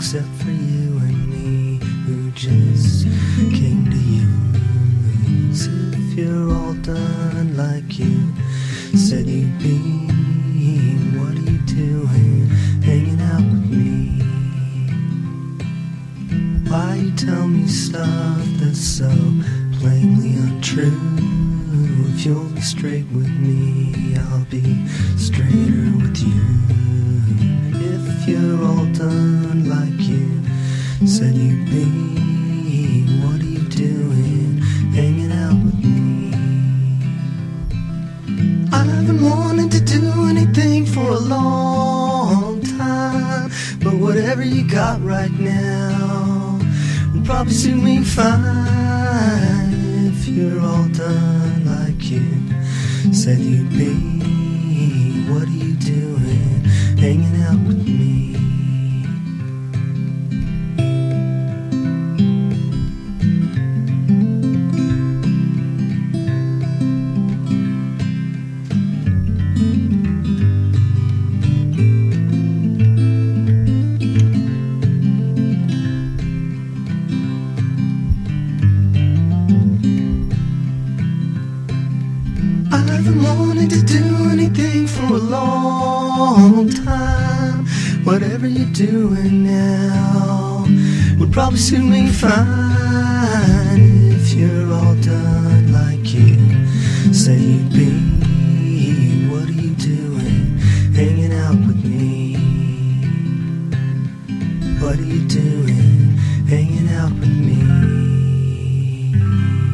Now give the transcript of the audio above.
except for you and me, who just came to use. If you're all done like you said you'd be, what are you doing hanging out with me? Why you tell me stuff that's so plainly untrue? If you'll be straight with me, I'll be straighter with you. If you're all done like you said you'd be, what are you doing hanging out with me? I've been wanting to do anything for a long time, but whatever you got right now would probably suit me fine. If you're all done like you said you'd be, what are you doing hanging out with me? I've been wanting to do anything for a long time. Whatever you're doing now would probably suit me fine. If you're all done like you said you'd be, what are you doing hanging out with me? What are you doing hanging out with me?